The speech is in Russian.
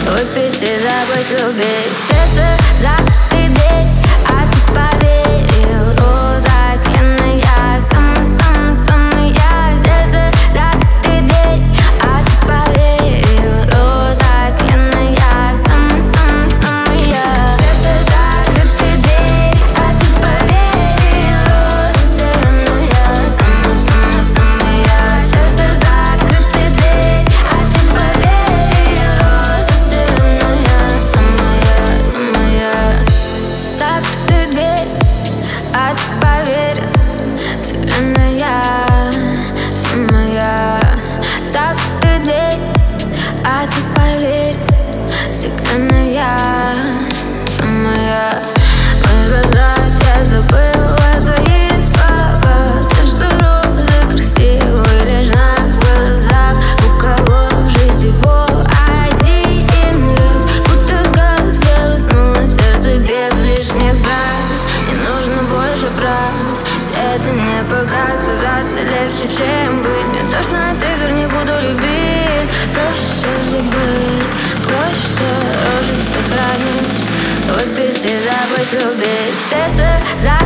Выпить и забыть, любить. Сердце закрытый дверь, а ты поверил. Роза осенняя, самая-самая-самая. Сердце закрытый дверь, а ты поверил. Роза осенняя, самая-самая-самая. Сердце закрытый дверь, а ты поверил. Роза осенняя, самая-самая-самая. Сердце закрытый дверь, а ты поверил. Роза осенняя, самая-самая-самая. Закрытый дверь, а ты поверил. Вселенная самая. Закрытый дверь, а ты поверил. Вселенная самая. В глазах я забыла твои слова. То, что розы красивые лишь на глазах. У кого в жизни всего один раз. Будто в сказке уснуло сердце без лишних фраз. Не нужно больше фраз. Это не пока сказаться легче, чем быть. Мне тошно от игр, не буду любить. Проще все забыть, проще все рожить, сохранить. Выпить и забыть, любить. Сердце